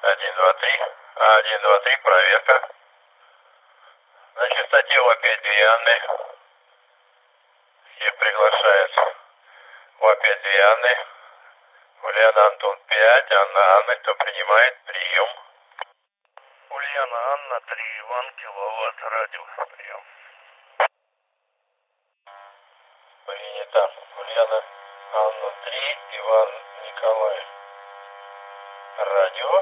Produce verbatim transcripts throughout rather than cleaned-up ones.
Один, два, три. Один, два, три, проверка. На частоте у опять две Анны. Всех приглашают. У опять две Анны. Ульяна, Антон, пять. Анна, Анна, кто принимает? Прием. Ульяна, Анна, три, Иван, киловатт, радио, прием. Принято. Ульяна, Анна, три, Иван, Николай. Радио.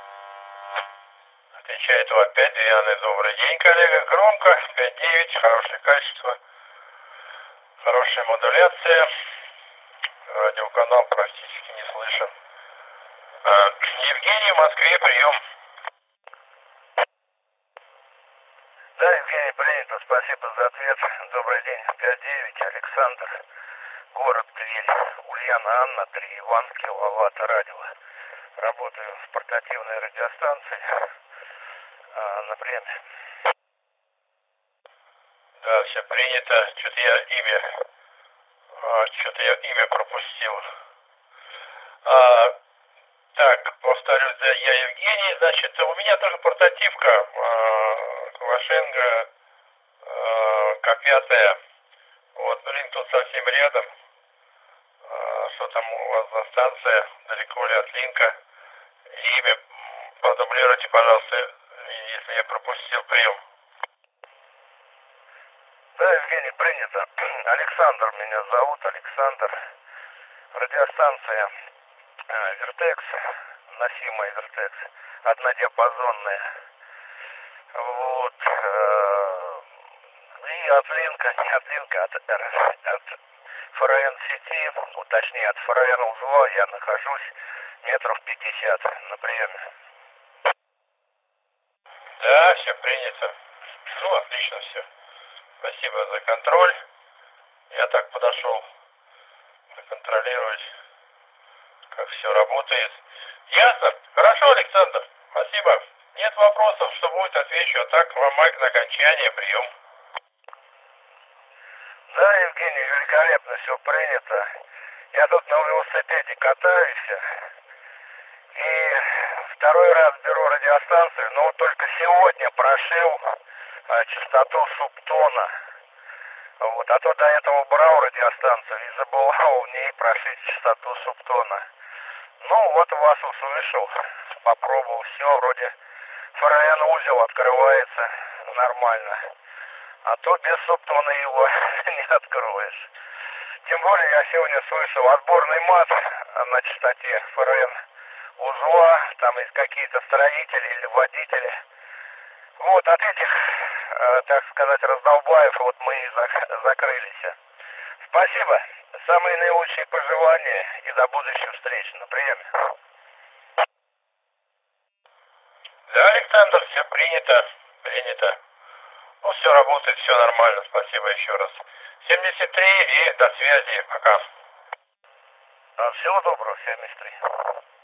Отвечает у опять две Анны. Добрый день, коллега. Громко. пять девять. Хорошее качество. Хорошая модуляция. Радиоканал практически не слышен. А, Евгений, в Москве, прием. Да, Евгений, принято. Спасибо за ответ. Добрый день. пять девять. Александр. Город Тверь. Ульяна, Анна, три, Иван, киловатт, радио. Работаю в портативной радиостанции. А, на приеме. Да, все принято. Что-то я имя... А, что-то я имя пропустил. А, так, повторюсь, да, я Евгений. Значит, у меня тоже портативка. А, Квашенко. А, К пять. Вот, блин, тут совсем рядом. А, что там у вас за станция? Далеко ли от линка? Имя продублируйте, пожалуйста, если я пропустил прием. Да, Евгений, принято. Александр меня зовут, Александр. Радиостанция э, Вертекс, носимая Вертекс, однодиапазонная. Вот. Э, и от линка, не от линка, от, от ФРН сети, ну, точнее от ФРН узла я нахожусь метров пятьдесят на приеме. Да, все принято. Ну, отлично все. Спасибо за контроль. Я так подошел проконтролировать, как все работает. Ясно? Хорошо, Александр. Спасибо. Нет вопросов, что будет, отвечу. А так, вам майк на окончание, прием. Да, Евгений, великолепно все принято. Я тут на велосипеде катаюсь. И второй раз беру радиостанцию, но вот только сегодня прошил а, частоту субтона. Вот, а то до этого брал радиостанцию и забывал в ней прошить частоту субтона. Ну, вот вас услышал, попробовал, все, вроде ФРН узел открывается нормально. А то без субтона его не откроешь. Тем более я сегодня слышал отборный мат на частоте ФРН узла, там есть какие-то строители или водители. Вот от этих, э, так сказать, раздолбаев вот мы и зак- закрылись. Спасибо. Самые наилучшие пожелания и до будущих встреч. На приеме. Да, Александр, все принято. Принято. Ну, все работает, все нормально. Спасибо еще раз. семьдесят три и до связи. Пока. Всего доброго, семьдесят три.